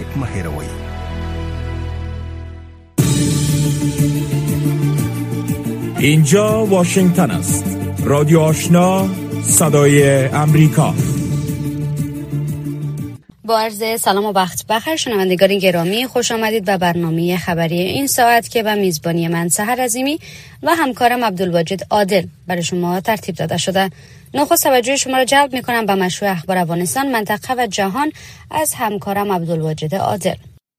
مهیروی. اینجا واشنگتن است. رادیو آشنا، صدای امریکا. با عرض سلام و وقت بخیر شنوندگان گرامی، خوش آمدید به برنامه خبری این ساعت که به میزبانی من سحر عظیمی و همکارم عبدالواجد عادل برای شما ترتیب داده شده. نخست توجه شما را جلب می‌کنم به مشروع اخبار افغانستان، منطقه و جهان از همکارم عبدالواجد عادل.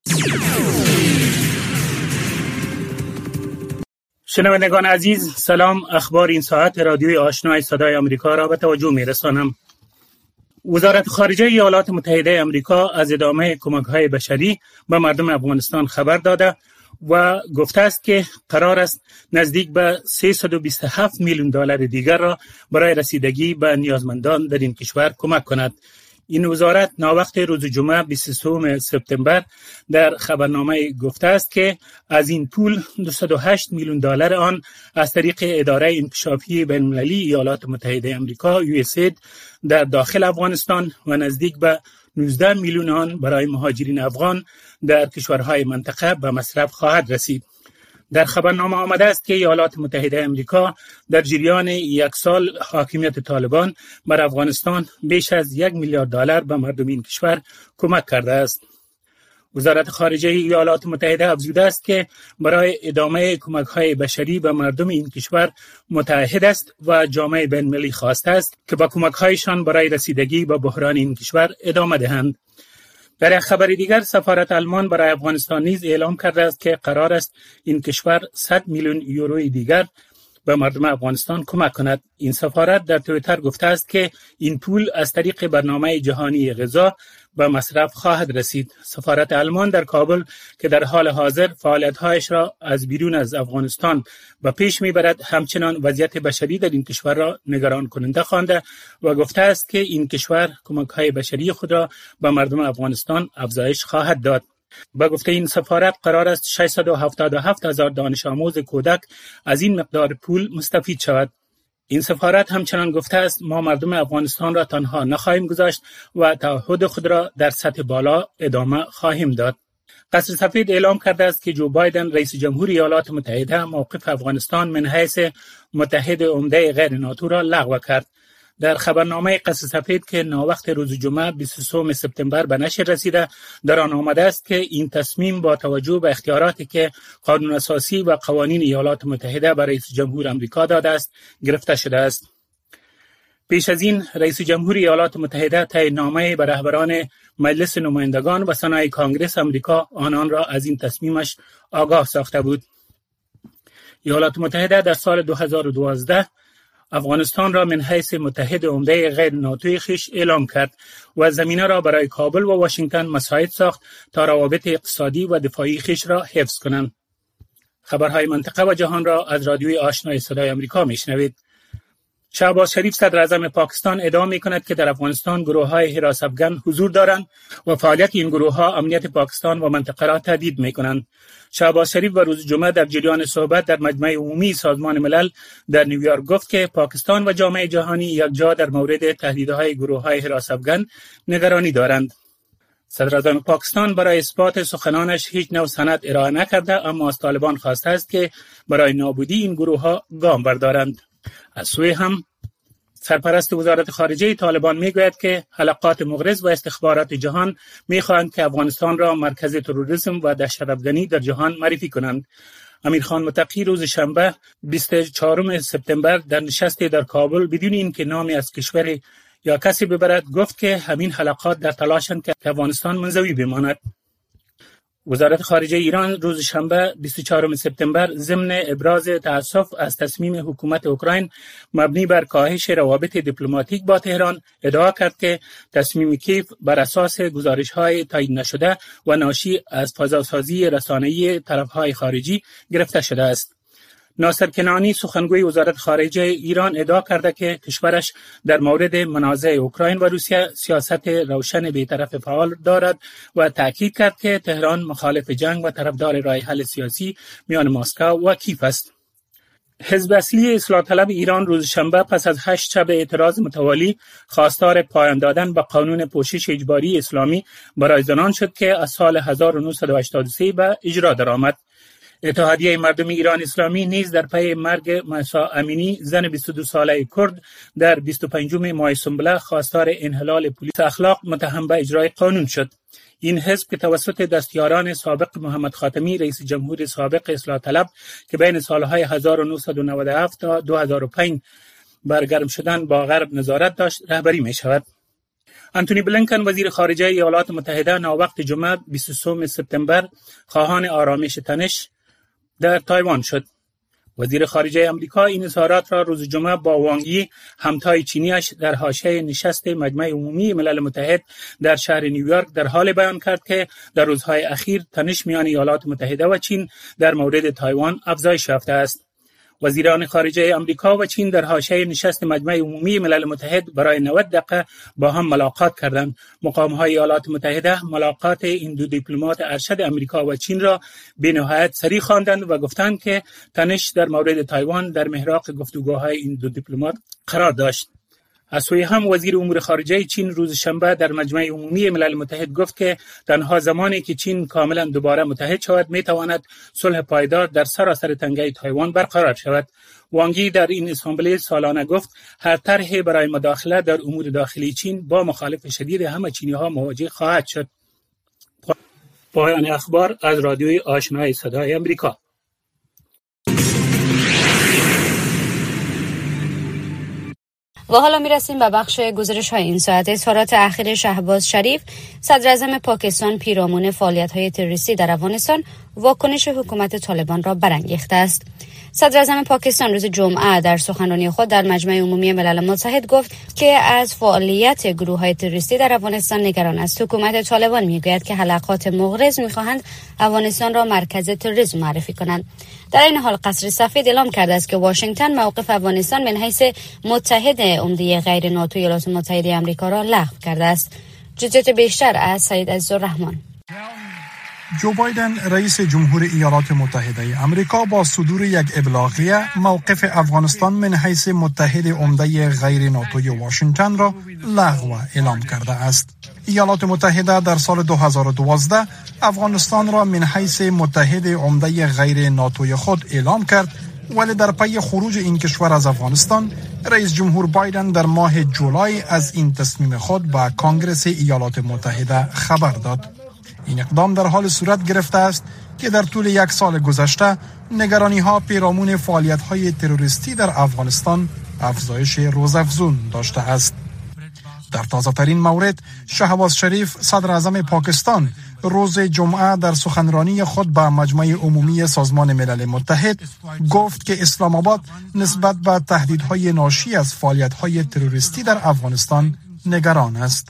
شنوندگان عزیز، سلام. اخبار این ساعت رادیوی آشنای صدای آمریکا را به توجه می‌رسانم. وزارت خارجه ایالات متحده آمریکا از ادامه کمک‌های بشری به مردم افغانستان خبر داده و گفته است که قرار است نزدیک به 327 میلیون دلار دیگر را برای رسیدگی به نیازمندان در این کشور کمک کند. این وزارت ناوقت روز جمعه 23 سپتامبر در خبرنامه گفته است که از این پول 208 میلیون دلار آن از طریق اداره انکشافی بین‌المللی ایالات متحده آمریکا USAID در داخل افغانستان و نزدیک به 19 میلیون آن برای مهاجرین افغان در کشورهای منطقه به مصرف خواهد رسید. در خبرنامه آمده است که ایالات متحده آمریکا در جریان یک سال حاکمیت طالبان بر افغانستان بیش از 1 میلیارد دلار به مردم این کشور کمک کرده است. وزارت خارجه ایالات متحده افزوده است که برای ادامه کمک‌های بشری به مردم این کشور متعهد است و جامعه بین‌المللی خواسته است که با کمک‌هایشان برای رسیدگی به بحران این کشور ادامه دهند. در یک خبر دیگر، سفارت آلمان برای افغانستان نیز اعلام کرده است که قرار است این کشور 100 میلیون یورو دیگر به مردم افغانستان کمک کند. این سفارت در توییتر گفته است که این پول از طریق برنامه جهانی غذا به مصرف خواهد رسید. سفارت آلمان در کابل که در حال حاضر فعالیت‌هایش را از بیرون از افغانستان به پیش می‌برد، همچنان وضعیت بشری در این کشور را نگران کننده خوانده و گفته است که این کشور کمک‌های بشری خود را به مردم افغانستان افزایش خواهد داد. با گفته این سفارت قرار است 677,000 دانش آموز کودک از این مقدار پول مستفید شود. این سفارت همچنان گفته است ما مردم افغانستان را تنها نخواهیم گذاشت و تعهد خود را در سطح بالا ادامه خواهیم داد. قصر سفید اعلام کرده است که جو بایدن رئیس جمهور ایالات متحده موقف افغانستان من حیث متحد عمده غیر ناتو را لغو کرد. در خبرنامه قصر سفید که ناوقت روز جمعه 23 سپتامبر به نشر رسیده، در آن آمده است که این تصمیم با توجه به اختیاراتی که قانون اساسی و قوانین ایالات متحده برای رئیس جمهور آمریکا داده است گرفته شده است. پیش از این رئیس جمهور ایالات متحده تعیین‌نامه به رهبران مجلس نمایندگان و سنای کانگرس آمریکا آنان را از این تصمیمش آگاه ساخته بود. ایالات متحده در سال 2012 افغانستان را من حیث متحد عمده غیر ناتوی خویش اعلام کرد و زمینه را برای کابل و واشنگتن مساعد ساخت تا روابط اقتصادی و دفاعی خویش را حفظ کنند. خبرهای منطقه و جهان را از رادیوی آشنای صدای آمریکا میشنوید. شهباز شریف صدر اعظم پاکستان ادعا می‌کند که در افغانستان گروه‌های حراس افغان حضور دارند و فعالیت این گروه‌ها امنیت پاکستان و منطقه را تهدید می‌کنند. شهباز شریف و روز جمعه در جریان صحبت در مجمع عمومی سازمان ملل در نیویورک گفت که پاکستان و جامعه جهانی یکجا در مورد تهدیدهای گروه‌های حراس افغان نگرانی دارند. صدر اعظم پاکستان برای اثبات سخنانش هیچ نوع سند ارائه نکرده، اما از طالبان خواسته است که برای نابودی این گروه‌ها گام بردارند. از سوی هم سرپرست وزارت خارجه طالبان میگوید که حلقات مغرض و استخبارات جهان میخواهند که افغانستان را مرکز تروریسم و دهشت‌افکنی در جهان معرفی کنند. امیرخان متقی روز شنبه 24 سپتامبر در نشستی در کابل بدون اینکه نامی از کشور یا کسی ببرد گفت که همین حلقات در تلاشند که افغانستان منزوی بماند. وزارت خارجه ایران روز شنبه 24 سپتامبر ضمن ابراز تأسف از تصمیم حکومت اوکراین مبنی بر کاهش روابط دیپلماتیک با تهران ادعا کرد که تصمیم کیف بر اساس گزارش‌های تایید نشده و ناشی از فضاسازی رسانه‌ای طرف‌های خارجی گرفته شده است. ناصر کنعانی سخنگوی وزارت خارجه ایران ادعا کرده که کشورش در مورد منازع اوکراین و روسیه سیاست روشن بی‌طرف فعال دارد و تأکید کرد که تهران مخالف جنگ و طرفدار راه حل سیاسی میان مسکو و کیف است. حزب اصلی اصلاح طلب ایران روز شنبه پس از 8 شب اعتراض متوالی خواستار پایان دادن به قانون پوشش اجباری اسلامی برای زنان شد که از سال 1983 به اجرا درآمد. اتحادیه مردم ایران اسلامی نیز در پی مرگ مهسا امینی زن 22 ساله کرد در 25 ماه سنبله خواستار انحلال پلیس اخلاق متهم به اجرای قانون شد. این حزب که توسط دستیاران سابق محمد خاتمی رئیس جمهور سابق اصلاح طلب که بین سالهای 1997 تا 2005 برگرم شدن با غرب نظارت داشت رهبری می شود. انتونی بلینکن وزیر خارجه ایالات متحده ناوقت جمعه 23 سپتامبر خواهان آرامش تنش در تایوان شد. وزیر خارجه آمریکا این اظهارات را روز جمعه با وانگ یی همتای چینیش در حاشیه نشست مجمع عمومی ملل متحد در شهر نیویورک در حال بیان کرد که در روزهای اخیر تنش میان ایالات متحده و چین در مورد تایوان افزایش یافته است. وزیران خارجه آمریکا و چین در حاشیه نشست مجمع عمومی ملل متحد برای 90 دقیقه با هم ملاقات کردند. مقام‌های ایالات متحده ملاقات این دو دیپلمات ارشد آمریکا و چین را به نهایت صریح خواندند و گفتند که تنش در مورد تایوان در محراق گفتگوهای این دو دیپلمات قرار داشت. از سوی هم وزیر امور خارجه چین روز شنبه در مجمع عمومی ملل متحد گفت که تنها زمانی که چین کاملا دوباره متحد شود میتواند صلح پایدار در سراسر تنگه تایوان برقرار شود. وانگ یی در این اسامبله سالانه گفت هر طرحی برای مداخله در امور داخلی چین با مخالفت شدید همه چینی‌ها مواجه خواهد شد. پایان اخبار از رادیوی آشنای صدای آمریکا. و حالا میرسیم به بخش گزارش های این ساعت. اظهارات اخیر شهباز شریف صدر اعظم پاکستان پیرامون فعالیت های تروریستی در افغانستان واکنش حکومت طالبان را برانگیخته است. صدر اعظم پاکستان روز جمعه در سخنرانی خود در مجمع عمومی ملل متحد گفت که از فعالیت گروه های تروریستی در افغانستان نگران است. حکومت طالبان میگوید که حلقات مغرض میخواهند افغانستان را مرکز تروریسم معرفی کنند. در این حال قصر سفید اعلام کرده است که واشنگتن موقف افغانستان من حیث متحد عمده غیر ناتو ایالات متحده آمریکا را لغو کرده است. جزئیات بیشتر از سید عزیزالرحمن. جو بایدن رئیس جمهور ایالات متحده آمریکا با صدور یک ابلاغیه موقف افغانستان من حیث متحد عمده غیر ناتوی واشنگتن را لغو اعلام کرده است. ایالات متحده در سال 2012 افغانستان را من حیث متحد عمده غیر ناتوی خود اعلام کرد، ولی در پی خروج این کشور از افغانستان رئیس جمهور بایدن در ماه جولای از این تصمیم خود به کانگرس ایالات متحده خبر داد. این اقدام در حال صورت گرفته است که در طول یک سال گذشته نگرانی‌ها پیرامون فعالیت‌های تروریستی در افغانستان افزایش روزافزون داشته است. در تازه‌ترین مورد، شهباز شریف صدر اعظم پاکستان روز جمعه در سخنرانی خود به مجمع عمومی سازمان ملل متحد گفت که اسلام آباد نسبت به تهدیدهای ناشی از فعالیت‌های تروریستی در افغانستان نگران است.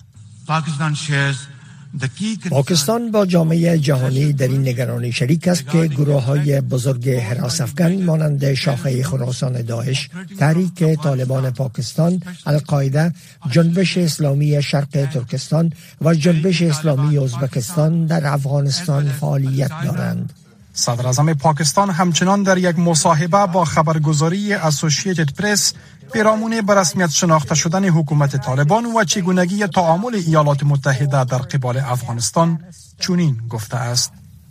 پاکستان با جامعه جهانی در این نگرانی شریک است که گروه‌های بزرگ هراس افغان مانند شاخه خراسان داعش، تحریک طالبان پاکستان، القاعده، جنبش اسلامی شرق ترکستان و جنبش اسلامی ازبکستان در افغانستان فعالیت دارند. صدر اعظم پاکستان همچنان در یک مصاحبه با خبرگزاری اسوسییتد پرس پیرامون به رسمیت شناخته شدن حکومت طالبان و چگونگی تعامل ایالات متحده در قبال افغانستان چنین گفته است: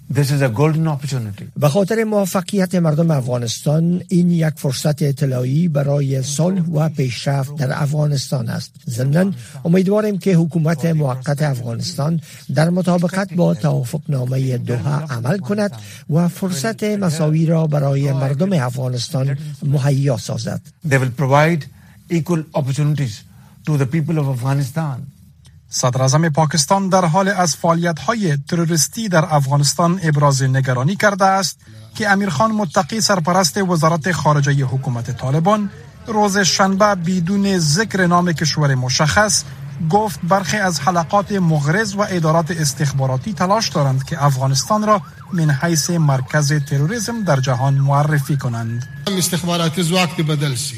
به خاطر موفقیت مردم افغانستان این یک فرصت طلایی برای صلح و پیشرفت در افغانستان است. ضمناً امیدواریم که حکومت موقت افغانستان در مطابقت با توافقنامه دوحه عمل کند و فرصت مساوی را برای مردم افغانستان مهیا سازد. They will provide equal opportunities to the people of Afghanistan. صدر اعظم پاکستان در حال از فعالیت‌های تروریستی در افغانستان ابراز نگرانی کرده است که امیرخان متقی سرپرست وزارت خارجه حکومت طالبان روز شنبه بدون ذکر نام کشور مشخص گفت برخی از حلقات مغرض و ادارات استخباراتی تلاش دارند که افغانستان را من حیث مرکز تروریسم در جهان معرفی کنند. استخباراتی ځواک بدل شي.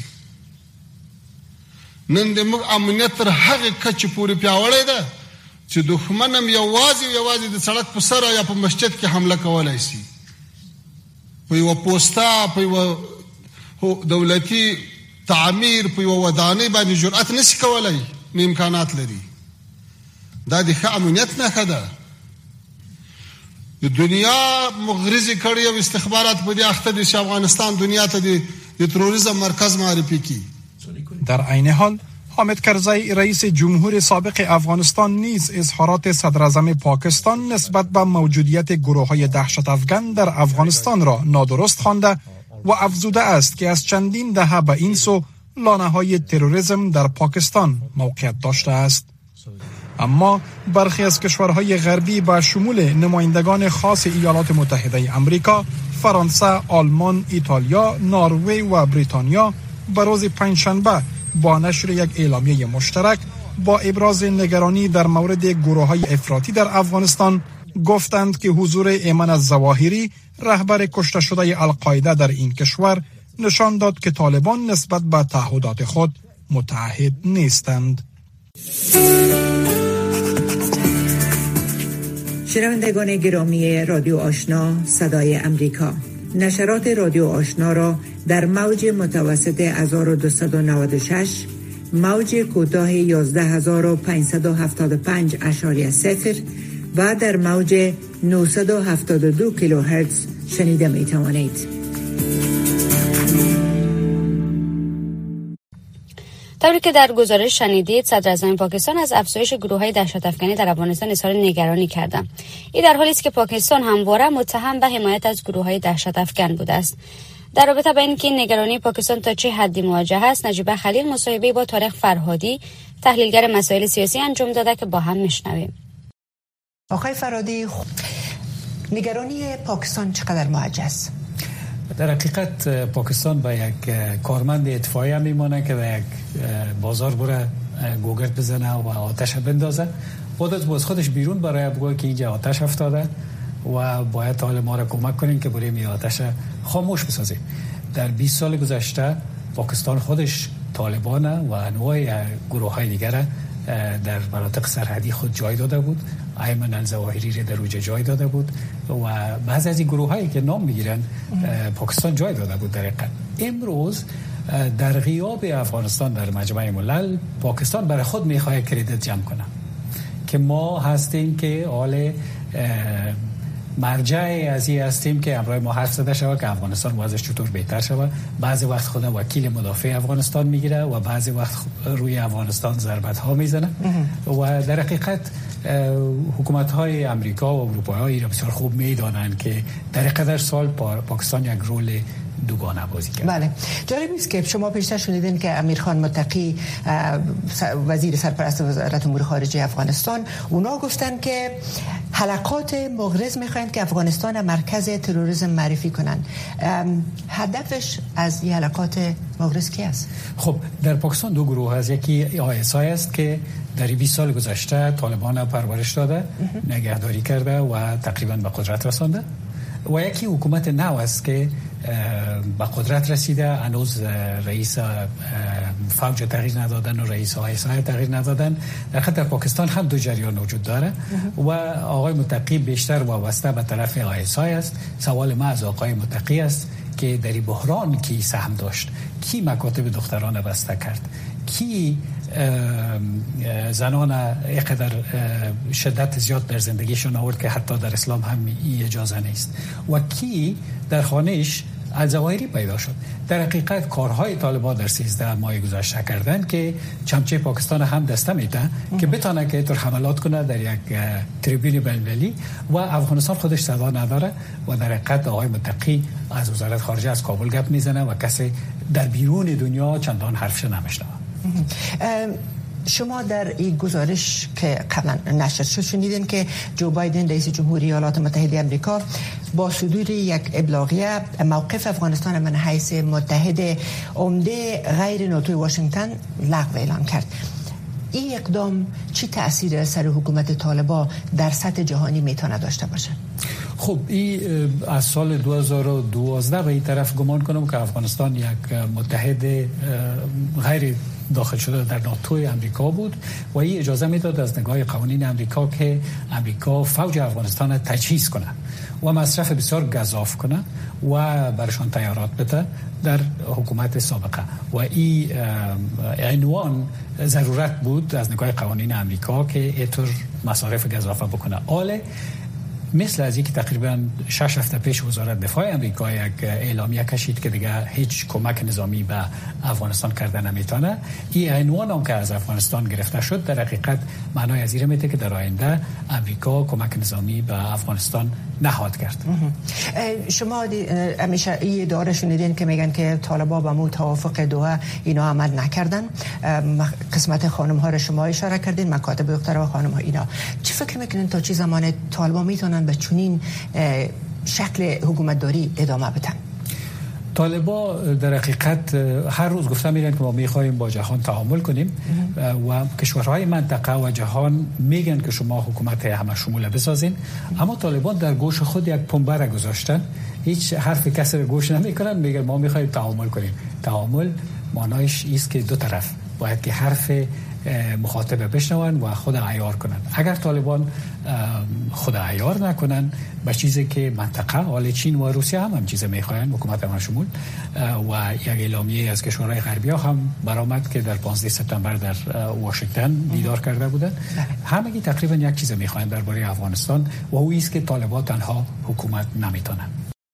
نن د موږ امنیت تر هغه کچې پورې پیاوړی ده چې دښمن هم یوازې د سړک په سر یا په مسجد کې حمله کولای شي. په یوه پوسټه په یوه دولتي تعمیر په یو ودانۍ باندې جرأت نشي کولای، نه امکانات لري. دا د ښه امنیت نښه ده. د دنیا مغرضي کړي او استخبارات په دې اخته دي چې افغانستان دنیا ته د تروریزم مرکز معرفي کړي. در عین حال حامد کرزی رئیس جمهور سابق افغانستان نیز اظهارات صدر اعظم پاکستان نسبت به موجودیت گروه‌های دهشت افکن در افغانستان را نادرست خوانده و افزوده است که از چندین دهه به این سو لانه‌های تروریسم در پاکستان موقعیت داشته است. اما برخی از کشورهای غربی به شمول نمایندگان خاص ایالات متحده آمریکا، فرانسه، آلمان، ایتالیا، نروژ و بریتانیا به روز پنجشنبه با نشر یک اعلامیه مشترک با ابراز نگرانی در مورد گروه‌های افراطی در افغانستان گفتند که حضور ایمن الظواهری رهبر کشته شده القاعده در این کشور نشان داد که طالبان نسبت به تعهدات خود متعهد نیستند. شنوندگان گرامی رادیو آشنا صدای امریکا، نشرات رادیو آشنا را در موج متوسط 1296، موج کوتاه 11575.0 و در موج 972 کیلوهرتز شنیده می توانید. طوری که در گزارش شنیدید، صدر اعظم پاکستان از افزایش گروه‌های دهشت افکنی در افغانستان اظهار نگرانی کردند. این در حالی است که پاکستان همواره متهم به حمایت از گروه‌های دهشت افکن بوده است. در رابطه با اینکه این نگرانی پاکستان تا چه حدی مواجه است، نجیبه خلیل مصاحبه‌ای با طارق فرهادی، تحلیلگر مسائل سیاسی انجام داده که با هم میشنویم. آقای فرهادی، نگرانی پاکستان چقدر موجه است؟ در حقیقت پاکستان به یک کارمند اطفائیه میمونه که به یک بازار بره گوگرد بزنه و آتش بندازه. باید از خودش بیرون برای بگه که اینجا آتش افتاده و باید حال ما را کمک کنیم که بریم این آتش خاموش بسازیم. در 20 سال گذشته پاکستان خودش طالبان و انواع گروه‌های دیگر در مناطق سرحدی خود جای داده بود. ایمن الظواهری را در اوج جای داده بود و بعضی از این گروه‌هایی که نام میگیرن پاکستان جای داده بود. در حقیقت امروز در غیاب افغانستان در مجمع ملل، پاکستان برای خود میخواد کردیت جمع کنه که ما هستیم که حال مرجع از این هستیم که امروز ما حرف زده شود که افغانستان وضعش چطور بهتر شود. بعضی وقت خود وکیل مدافع افغانستان میگیره و بعضی وقت روی افغانستان ضربت ها میزنه و در حقیقت حکومت های امریکا و اروپایی را بسیار خوب میدانند که در قدر سال پاکستان یک رول دوگانه بازی کرد. بله، جالب است که شما پیشتر شنیدین که امیرخان متقی وزیر سرپرست وزارت امور خارجه افغانستان، اونا گفتن که حلقات مغرض میخواین که افغانستان مرکز تروریسم معرفی کنن. هدفش از این حلقات مغرض کی است؟ خب در پاکستان دو گروه هست. یکی آیسای است که در 20 سال گذشته طالبان پرورش داده، نگهداری کرده و تقریبا به قدرت رسانده، و یکی حکومت نو است که به قدرت رسیده، هنوز رئیس فوج تغییر ندادن و رئیس آیسای تغییر ندادن. در پاکستان هم دو جریان وجود داره و آقای متقی بیشتر وابسته به طرف آیسای است. سوال ما از آقای متقی است که در بحران کی سهم داشت، کی مکاتب دختران بسته کرد، کی زنان اینقدر شدت زیاد در زندگیشون آورد که حتی در اسلام هم این اجازه نیست، و کی در خانهش الظواهری پیدا شد. در حقیقت کارهای طالبان در 13 ماه گذشته کردن که چمچه پاکستان هم دسته میده که بتونه که طور حملات کنه در یک تریبون بین‌المللی و افغانستان خودش صدا نداره و در حقیقت آقای متقی از وزارت خارجه از کابل گپ میزنه و کسی در بیرون دنیا چندان حرفش نمیشنوه. شما در این گزارش که قبلا نشر شد شنیدین که جو بایدن رئیس جمهوری ایالات متحده آمریکا با صدور یک ابلاغیه موقف افغانستان من حیث متحد عمده غیر ناتوی واشنگتن لغو اعلام کرد. این اقدام چی تأثیر سر حکومت طالبان در سطح جهانی میتونه داشته باشه؟ خب این از سال 2012 به این طرف گمان کنم که افغانستان یک متحد غیر داخل شده در ناتو امریکا بود و این اجازه میداد از نگاه قوانین امریکا که امریکا فوج افغانستان را تجهیز کنه و مصرف بسیار گزاف کنه و برشان تیارات بده در حکومت سابقه و این عنوان ضرورت بود از نگاه قوانین امریکا که اینطور مصارف گزافه بکنه. آله مثل از اینکه تقریبا 6 هفته پیش وزارت دفاع امریکا یک اعلامیه کشید که دیگه هیچ کمک نظامی به افغانستان کرده نمیتونه، این عنوان هم که از افغانستان گرفته شد در حقیقت معنای از این میده که در آینده امریکا کمک نظامی به افغانستان نخواهد کرد. شما همیشه این اداره شنیدین که میگن که طالبان با مو توافق دوحه اینا عمل نکردن، قسمت خانم ها رو شما اشاره کردین، مکاتب دخترها خانم ها اینا، چی فکر میکنین تا چه زمان طالبان میتونن به چنین شکل حکومت داری ادامه بدن؟ طالبان در حقیقت هر روز گفته میرن که ما میخوایم با جهان تعامل کنیم و کشورهای منطقه و جهان میگن که شما حکومت همه شمول بسازین، اما طالبان در گوش خود یک پنبه را گذاشتن، هیچ حرف کسی رو گوش نمیکنن، میگن ما میخوایم تعامل کنیم. تعامل معنایش است که دو طرف باید که حرف مخاطب بشنون و خود عیار کنن. اگر طالبان خود عیار نکنن به چیزی که منطقه حال چین و روسیه هم چیز میخواین، حکومت هم شمول و یک اعلامیه از کشورهای غربی هم برآمد که در 15 سپتامبر در واشنگتن دیدار کرده بودن، همگی تقریبا یک چیز میخواین درباره افغانستان و او است که طالبان تنها حکومت نمیتونن.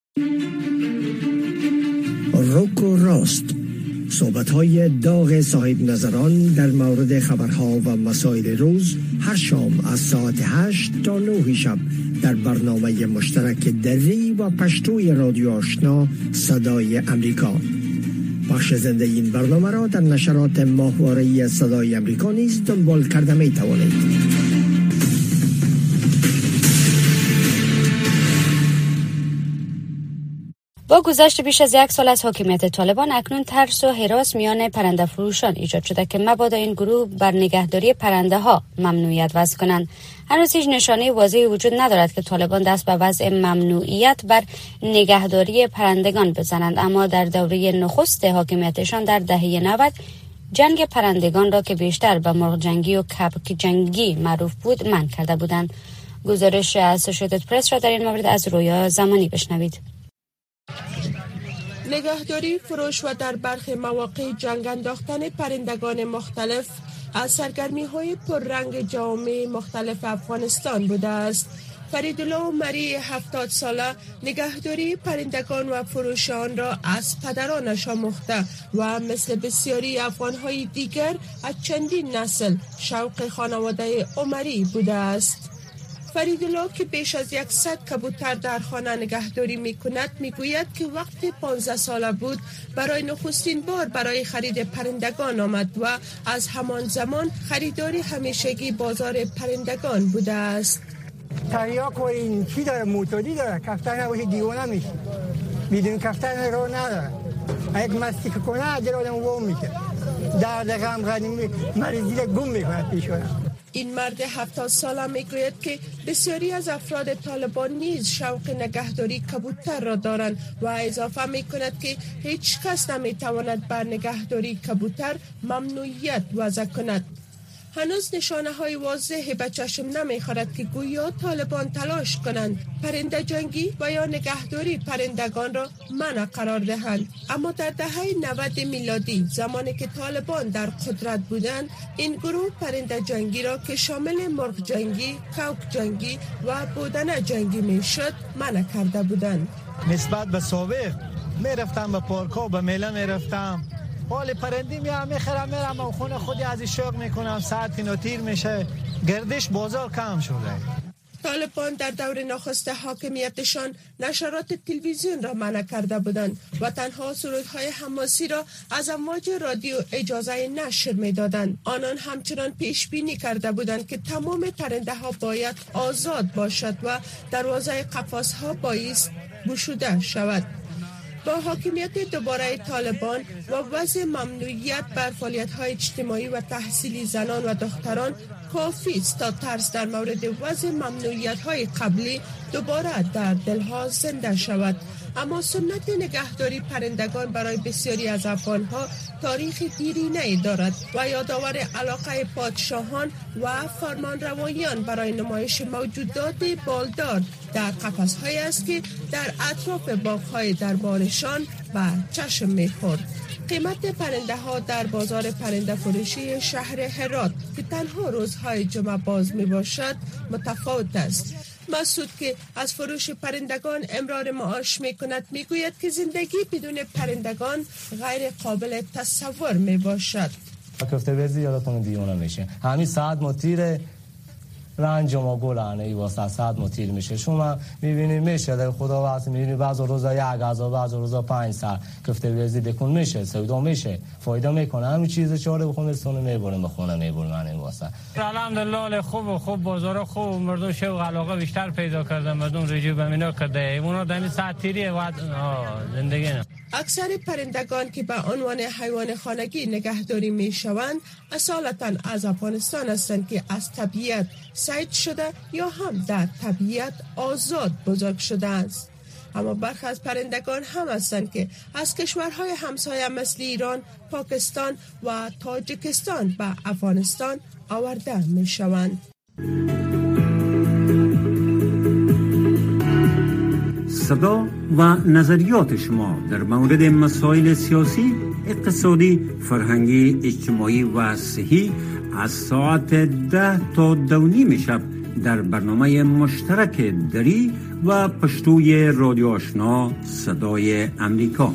روک و راست، صحبت‌های داغ صاحب نظران در مورد خبرها و مسائل روز هر شام از ساعت 8 تا 9 شب در برنامه مشترک دری و پشتوی رادیو آشنا صدای امریکا. بخش زنده این برنامه را در نشرات ماهواره‌ای صدای امریکا نیز دنبال کرده می توانید. با گذشت بیش از 1 سال از حاکمیت طالبان اکنون ترس و هراس میان پرنده فروشان ایجاد شده که مبادا این گروه بر نگهداری پرنده ها ممنوعیت وضع کنند. هنوز هیچ نشانه واضحی وجود ندارد که طالبان دست به وضع ممنوعیت بر نگهداری پرندگان بزنند، اما در دوره نخست حاکمیتشان در دهه 90 جنگ پرندگان را که بیشتر به مرغ جنگی و کبک جنگی معروف بود منع کرده بودند. گزارش اسوسییتد پرس را در این مورد از رویا زمانی بشنوید. نگهداری، فروش و در برخی مواقع جنگ انداختن پرندگان مختلف از سرگرمی‌های پررنگ جامعه مختلف افغانستان بوده است. فریدالله عمری 70 ساله نگهداری پرندگان و فروش آن را از پدرانش آموخته و مثل بسیاری افغان‌های دیگر از چندین نسل شوق خانواده عمری بوده است. فریدالله که بیش از 100 کبوتر در خانه نگهداری می کند می گوید که وقتی 15 ساله بود برای نخستین بار برای خرید پرندگان آمد و از همان زمان خریداری همیشگی بازار پرندگان بوده است. تریاک و این چی داره، موتوری داره، کفتر نباشه دیوانه میشه، بدون کفتر رو نداره، اگه مستیک کنه در آدم وام میشه، در غم غنی مریضی رو گم میکنه پیشونه. این مرد 70 ساله میگوید که بسیاری از افراد طالبان نیز شوق نگهداری کبوتر را دارند و اضافه میکند که هیچ کس نمیتواند بر نگهداری کبوتر ممنوعیت وضع کند. هنوز نشانه های واضحی به چشم نمیخورد که گویا طالبان تلاش کنند پرنده جنگی و یا نگهداری پرندگان را منع قرار دهند، اما در دهه 90 میلادی زمانی که طالبان در قدرت بودند این گروه پرنده جنگی را که شامل مرغ جنگی، کوک جنگی و بودنه جنگی میشد منع کرده بودند. نسبت به سابق میرفتم به پارک‌ها به میله میرفتم، حال پرندی میخرم میرم و خونه خودی از شوق میکنم، ساعت اینا تیر میشه، گردش بازار کم شده. طالبان در دور نخست حاکمیتشان نشرات تلویزیون را منع کرده بودند و تنها سرودهای حماسی را از امواج رادیو اجازه نشر میدادند. آنان همچنان پیش بینی کرده بودند که تمام پرنده ها باید آزاد باشد و دروازه قفس ها بایست گشوده شود. با حاکمیت دوباره طالبان و وضع ممنوعیت بر فعالیت‌های اجتماعی و تحصیلی زنان و دختران کافی است تا ترس در مورد وضع ممنوعیت‌های قبلی دوباره در دلها زنده شود. اما سنت نگهداری پرندگان برای بسیاری از افغانها تاریخ دیرینه‌ای دارد و یادآور علاقه پادشاهان و فرمانروایان برای نمایش موجودات بالدار در قفس‌هایی است که در اطراف باغ‌های دربارشان و چشم می‌خورد. قیمت پرنده ها در بازار پرنده فروشی شهر هرات که تنها روزهای جمعه باز می باشد متفاوت است. مسعود که از فروش پرندگان امرار معاش می کند می گوید که زندگی بدون پرندگان غیر قابل تصور می باشد. کفته بزی یادتون دیونه میشه. همین ساعت مطیره رنج ما گلانه ای واسه ساعت مطیر میشه. شما میبینید میشه در خدا واسه میبینید بعض روزا 1 غذا بعض روزا 5 ساعت کفته بزی بکن میشه سودا میشه فایده میکنه همین چیز چاره بخونه سونه میبرن بخونه میبرن این واسه. الحمدلله خوب بازار خوب مردم شوق علاقه بیشتر پیدا کردن مردم رجوع به مینا کرده اونا دمی ساعت تیری و زندگی نه. اکثر پرندگان که به عنوان حیوان خانگی نگهداری می شوند اصالتاً از افغانستان هستند که از طبیعت صید شده یا هم در طبیعت آزاد بزرگ شده است. اما برخی از پرندگان هم هستند که از کشورهای همسایه مثل ایران، پاکستان و تاجیکستان به افغانستان آورده می شوند. صدا و نظریات شما در مورد مسائل سیاسی، اقتصادی، فرهنگی، اجتماعی و صحی از ساعت 10 تا 2:30 شب در برنامه مشترک دری و پشتوی رادیو آشنا صدای امریکا.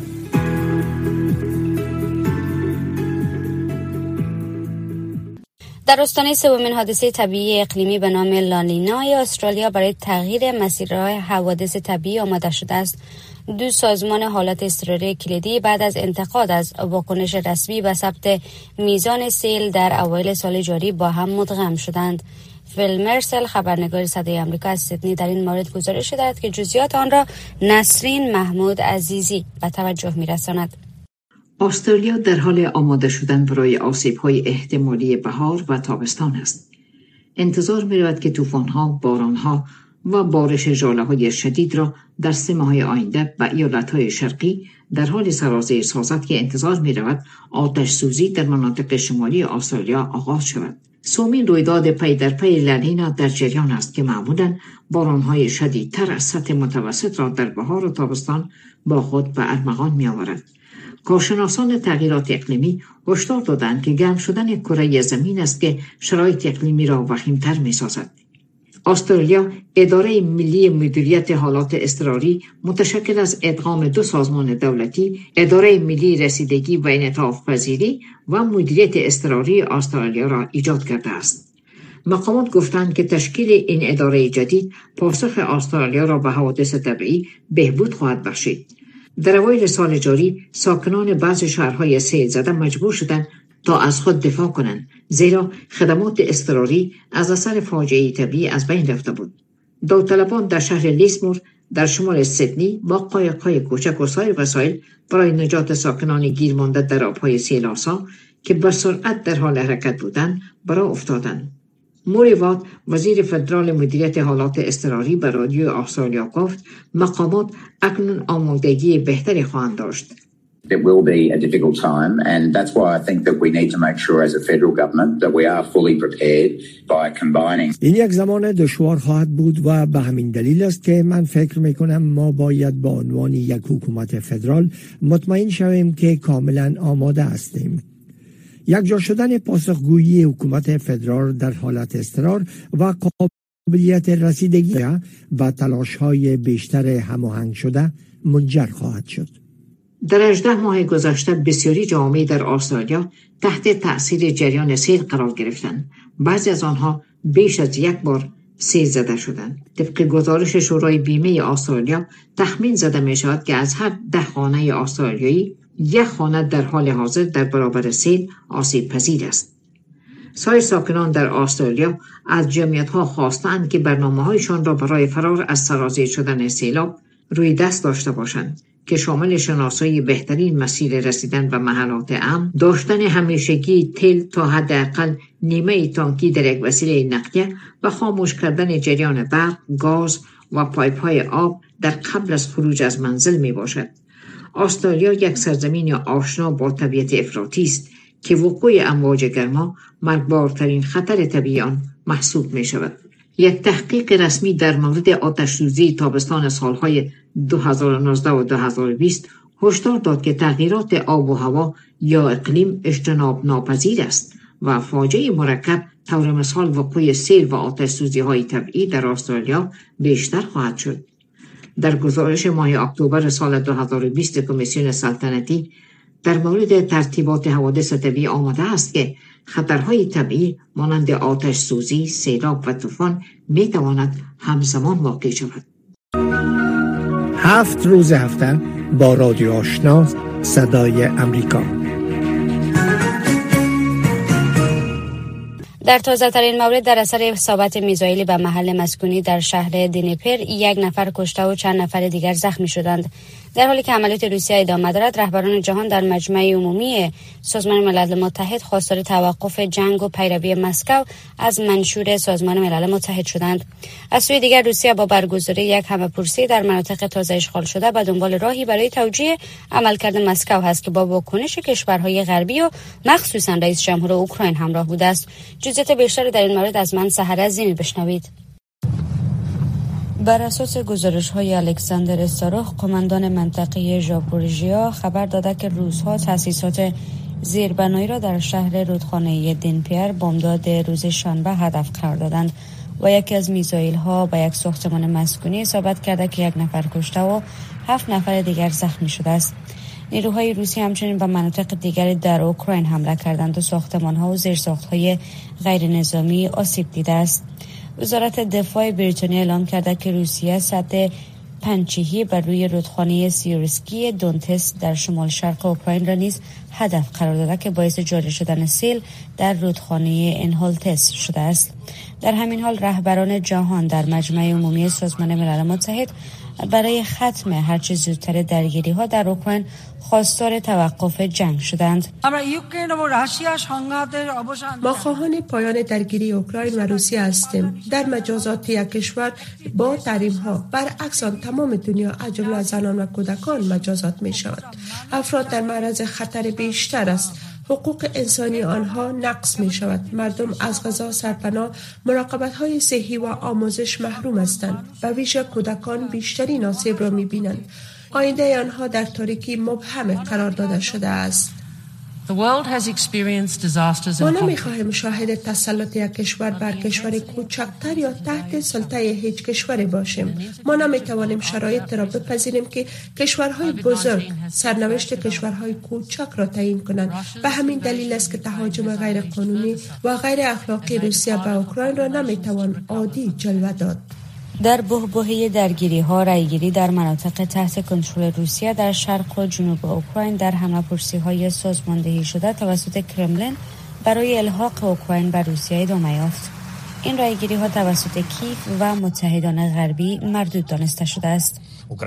در آستانه سومین حادثه طبیعی اقلیمی به نام لانینا استرالیا برای تغییر مسیرهای حوادث طبیعی آماده شده است. 2 سازمان حالات اضطراری کلیدی بعد از انتقاد از واکنش رسمی و ثبت میزان سیل در اوایل سال جاری با هم مدغم شدند. فیل مرسل خبرنگار صدای آمریکا از سیدنی در این مورد گزارش داد که جزئیات آن را نسرین محمود عزیزی به توجه می‌رساند. استرالیا در حال آماده شدن برای آسیب‌های احتمالی بهار و تابستان است. انتظار می‌رود که طوفان‌ها، باران‌ها و بارش ژاله‌های شدید را در 3 ماه آینده به ایالت‌های شرقی در حال سرازیر سازد که انتظار می‌رود آتش سوزی در مناطق شمالی استرالیا آغاز شود. سومین رویداد پی در پی لانینا در جریان است که معمولاً باران‌های شدیدتر از سطح متوسط را در بهار و تابستان با خود به ارمغان می‌آورد. کارشناسان تغییرات اقلیمی هشدار دادند که گرم شدن کره زمین است که شرایط اقلیمی را وخیم‌تر می‌سازد. استرالیا اداره ملی مدیریت حالات اضطراری متشکل از ادغام 2 سازمان دولتی، اداره ملی رسیدگی و انعطاف پذیری و مدیریت اضطراری استرالیا را ایجاد کرده است. مقامات گفتند که تشکیل این اداره جدید پاسخ استرالیا را به حوادث طبیعی بهبود خواهد بخشید. در اوایل سال جاری ساکنان بعضی شهرهای سیل زده مجبور شدند تا از خود دفاع کنند زیرا خدمات اضطراری از اثر فاجعه طبیعی از بین رفته بود. داوطلبان در شهر لیسمور در شمال سیدنی با قایق‌های کوچک و سایر وسایل برای نجات ساکنان گیر مانده در آب‌های سیل‌آسا که به سرعت در حال حرکت بودند برای افتادند. موری وات وزیر فدرال مدیریت حالات اضطراری به رادیو استرالیا گفت مقامات اکنون آمادگی بهتری خواهند داشت. It will be a difficult time and that's why I think that we need to make sure as a federal government that we are fully prepared by combining. این یک زمان دشوار خواهد بود و به همین دلیل است که من فکر میکنم ما باید با عنوان یک حکومت فدرال مطمئن شویم که کاملا آماده هستیم. یک جا شدن پاسخگویی حکومت فدرال در حالت اضطرار و قابلیت رسیدگی و تلاش‌های بیشتر هماهنگ شده منجر خواهد شد. در 18 ماه گذشته بسیاری جوامع در استرالیا تحت تأثیر جریان سیل قرار گرفتند. بعضی از آنها بیش از 1 بار سیل زده شدند. طبق گزارش شورای بیمه استرالیا تخمین زده می شود که از هر 10 خانه استرالیایی 1 خانه در حال حاضر در برابر سیل آسیب پذیر است. سایر ساکنان در استرالیا از جمعیت‌ها خواستند که برنامه‌هایشان را برای فرار از سرازیر شدن سیلاب روی دست داشته باشند که شامل شناسایی بهترین مسیر رسیدن به محلات امن، داشتن همیشگی تیل تا حداقل نیمه تانکی در یک وسیله نقلیه و خاموش کردن جریان برق، گاز، و پایپ‌های آب در قبل از خروج از منزل می باشد. استرالیا یک سرزمین آشنا با طبیعت افراطی است که وقوع امواج گرما مرگبارترین خطر طبیعی آن محسوب می شود. یک تحقیق رسمی در مورد آتش‌سوزی تابستان سالهای 2019 و 2020 هشدار داد که تغییرات آب و هوا یا اقلیم اجتناب ناپذیر است و فاجعه مرکب طور مثال وقوع سیل و آتش‌سوزی‌های طبیعی در استرالیا بیشتر خواهد شد. در گزارش ماه اکتبر سال 2020 کمیسیون سلطنتی در مورد ترتیبات حوادث طبیعی آمده است که خطرهای طبیعی مانند آتش سوزی، سیلاب و طوفان می تواند همزمان واقع شود. 7 روز هفته با رادیو آشنا صدای امریکا. در تازه‌ترین مورد در اثر اصابت میزایلی به محل مسکونی در شهر دینپر 1 نفر کشته و چند نفر دیگر زخمی شدند. در حالی که عملیات روسیه ادامه دارد، رهبران جهان در مجمع عمومی سازمان ملل متحد خواستار توقف جنگ و پیروی مسکو از منشور سازمان ملل متحد شدند. از سوی دیگر روسیه با برگزاری یک همه‌پرسی در مناطق تازه اشغال شده به دنبال راهی برای توجیه عملکرد مسکو هست که با واکنش کشورهای غربی و مخصوصا رئیس جمهور اوکراین همراه بوده است. جزئیات بیشتر در این مورد از من سحر عظیمی بشنوید. بر اساس گزارش‌های الکساندر استاروخ، قماندان منطقه ژاپورژیا، خبر داده که روس‌ها تأسیسات زیربنایی را در شهر رودخانه دینپر بامداد روز شنبه هدف قرار دادند و یکی از میزایل‌ها به یک ساختمان مسکونی اصابت کرده که 1 نفر کشته و 7 نفر دیگر زخمی شده است. نیروهای روسی همچنین به مناطق دیگری در اوکراین حمله کردند و ساختمان‌ها و زیرساخت‌های غیر نظامی آسیب دیده است. وزارت دفاع بریتانیا اعلام کرده که روسیه سد پنچیهی بر روی رودخانه سیورسکی دونتس در شمال شرق اوکراین را نیز هدف قرار داده که باعث جاری شدن سیل در رودخانه انهولتس شده است. در همین حال رهبران جهان در مجمع عمومی سازمان ملل متحد برای ختم هرچه زودتر درگیری‌ها در اوکراین خواستار توقف جنگ شدند. ما خواهان پایان درگیری اوکراین و روسیه هستیم. در مجازات یک کشور با تحریم‌ها برعکس آن تمام دنیا از جمله زنان و کودکان مجازات می‌شود. افراد در معرض خطر بیشتر است. حقوق انسانی آنها نقض می شود. مردم از غذا، سرپناه، مراقبت‌های صحی و آموزش محروم هستند. به ویژه کودکان بیشترین آسیب را می بینند. آینده آنها در تاریکی مبهم قرار داده شده است. ما نمی‌خواهیم شاهد تسلط یک کشور بر کشور کوچکتر یا تحت سلطه هیچ کشوری باشیم. ما نمی‌توانیم شرایط را بپذیریم که کشورهای بزرگ سرنوشت کشورهای کوچک را تعیین کنند. به همین دلیل است که تهاجم غیر قانونی و غیر اخلاقی روسیه به اوکراین را نمی‌توان عادی جلوه داد. در بحبوحه درگیری‌ها، رایگیری در مناطق تحت کنترل روسیه در شرق و جنوب اوکراین در همه‌پرسی‌های سازماندهی شده توسط کرملین برای الحاق اوکراین به روسیه ادامه یافت. این رایگیری‌ها توسط کیف و متحدان غربی مردود دانسته شده است.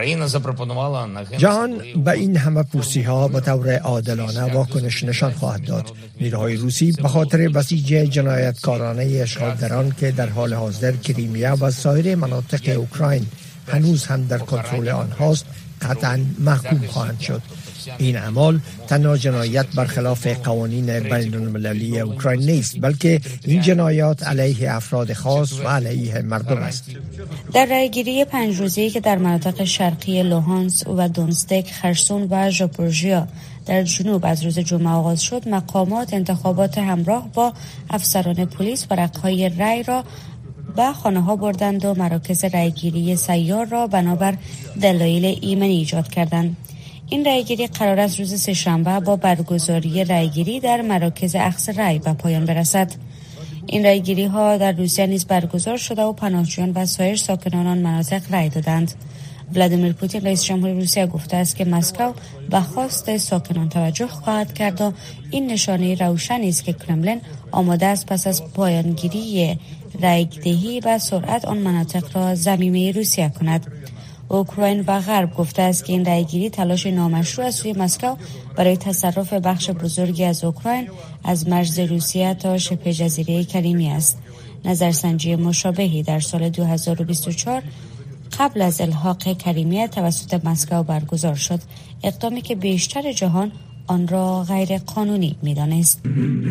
جهان به این همه پرسی‌ها به طور عادلانه واکنش نشان خواهد داد. نیروهای روسی به خاطر بسیج جنایتکارانه اشغالگران که در حال حاضر کریمیا و سایر مناطق اوکراین هنوز هم در کنترل آنهاست قطعاً محکوم خواهند شد. این اعمال تنها جنایت برخلاف قوانین بین المللی اوکراین نیست، بلکه این جنایات علیه افراد خاص و علیه مردم است. در رایگیری 5 روزه‌ای که در مناطق شرقی لوهانس و دونستک، خرسون و ژاپورژیا در جنوب از روز جمعه آغاز شد، مقامات انتخابات همراه با افسران پلیس ورق‌های رای را به خانه‌ها بردند و مراکز رایگیری سیار را بنابر دلایل ایمنی ایجاد کردند. این رایگیری قرار است روز سه‌شنبه با برگزاری رایگیری در مراکز اخذ رای به پایان برسد. این رایگیری ها در روسیه نیز برگزار شده و پناهجویان و سایر ساکنان آن مناطق رای دادند. ولادیمیر پوتین رئیس جمهور روسیه گفته است که مسکو به خواست ساکنان توجه خواهد کرد و این نشانه روشنی است که کرملین آماده است پس از پایانگیری رایگیری به سرعت آن مناطق را ضمیمه روسیه کند. اوکراین و غرب گفته است که این رایگیری تلاش نامشروع از سوی مسکو برای تصرف بخش بزرگی از اوکراین از مرز روسیه تا شبه جزیره کریمی است. نظرسنجی مشابهی در سال 2024 قبل از الحاق کریمه توسط مسکو برگزار شد، اقدامی که بیشتر جهان آن را غیر قانونی می‌دانست.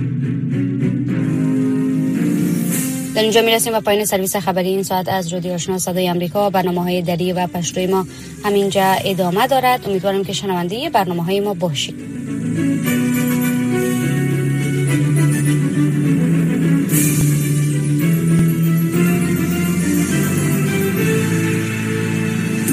در اینجا میرسیم به پایان سرویس خبری این ساعت از رادیو آشنا صدای آمریکا. برنامه‌های دری و پشتوی ما همینجا ادامه دارد. امیدوارم که شنونده برنامه‌های ما باشید.